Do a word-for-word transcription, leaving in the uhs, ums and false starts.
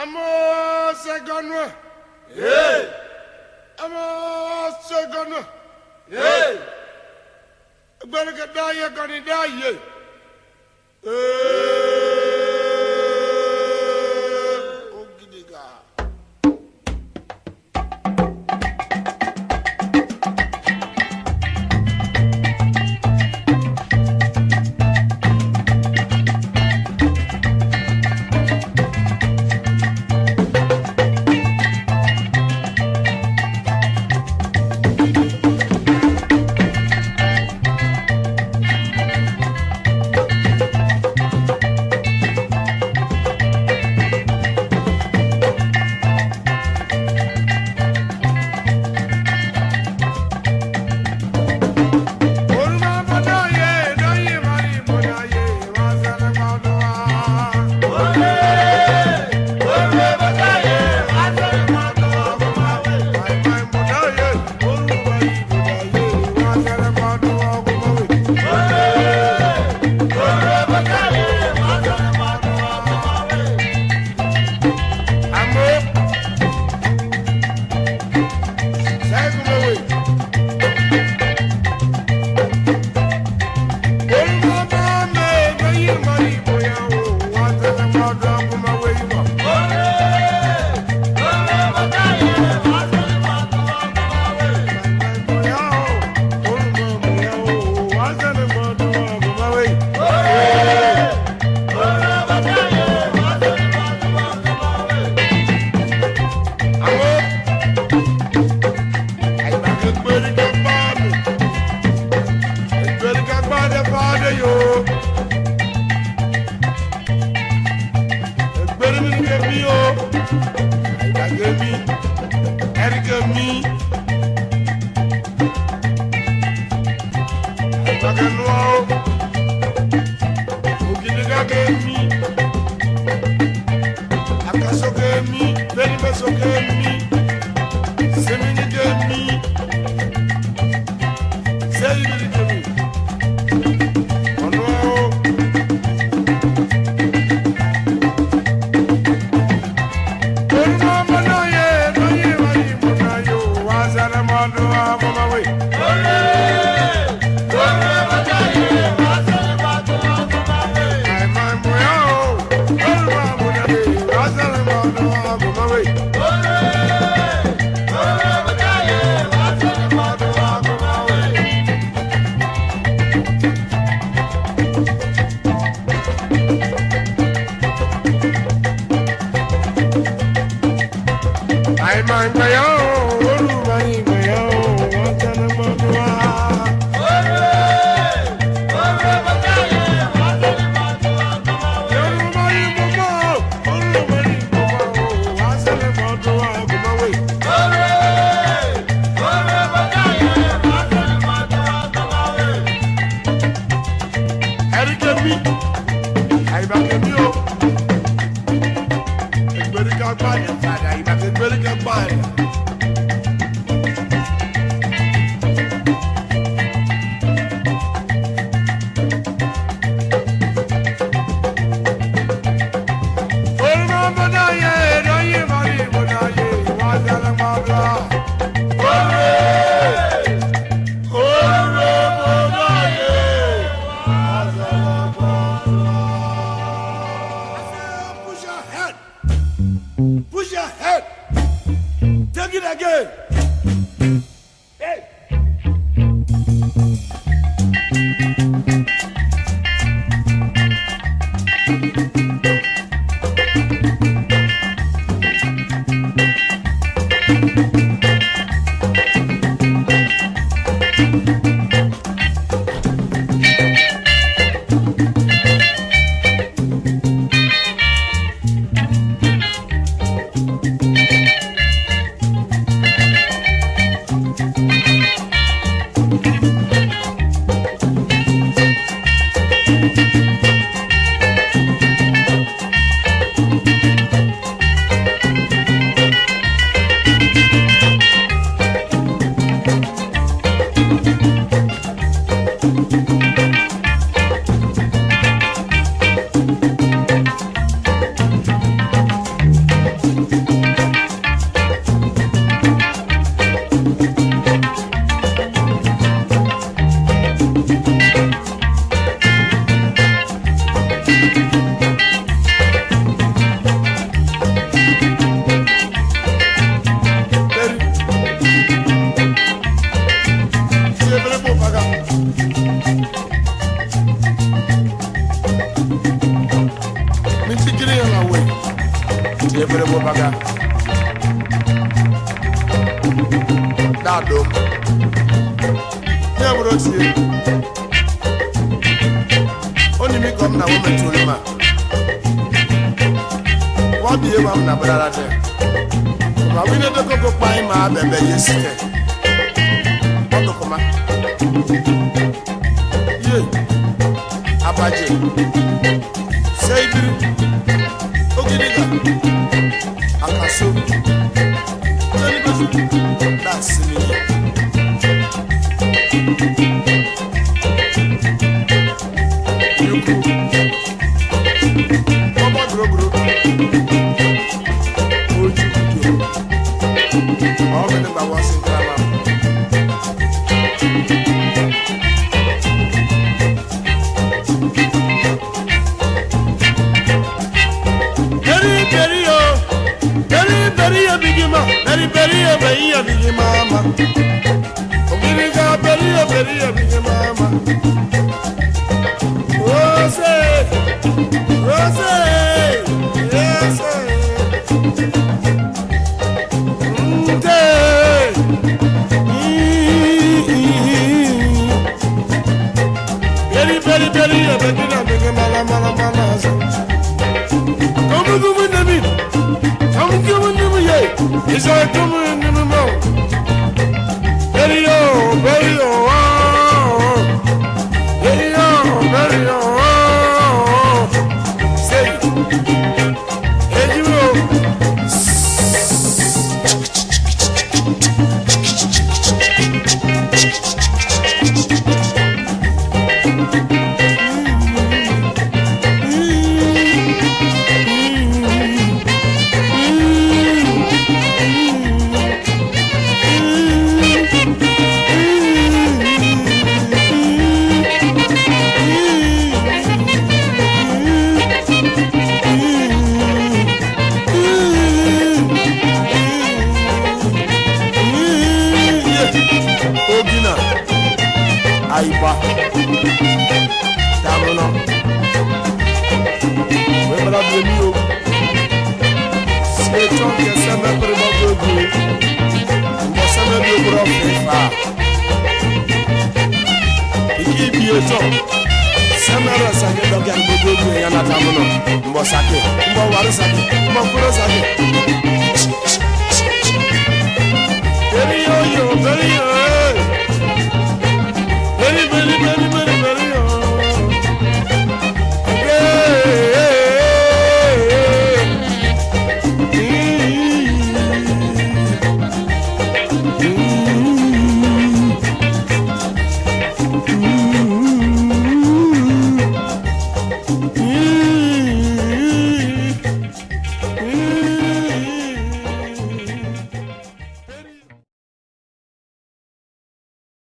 I'm a second one. Yeah. I'm a second one. Yeah. I'm going to die, you're going to die. Yeah. ebere bo baga dado ne bro tie oni mi kom na wo metuli ma wa bi e ma na brala de wa wi ne de ko pa ma bebe yesike odo koma ye abaje seibiri ogiriga akaso tani basu that's me yuku baba bro bro oju kujo o me ba wasin krama Beria bigima, beri beria beria bigima mama. Ogiriga beria beria bigima mama. Rose, Rose, yes. Nde, beri beri beria bigima bigima mama mama. Come come nami. Come come nami ye. Is I come nami mo. Berio, berio, berio, berio. Say, hey you. Aiba Damono Webala Bemio Seton Kesame Primogo Mbosame Biobro Fefa Iki Bioto Samara Sake Dogan Bogo Yana Damono Mbosake Mbo Warasake Mbo Kurosake Berio yo Berio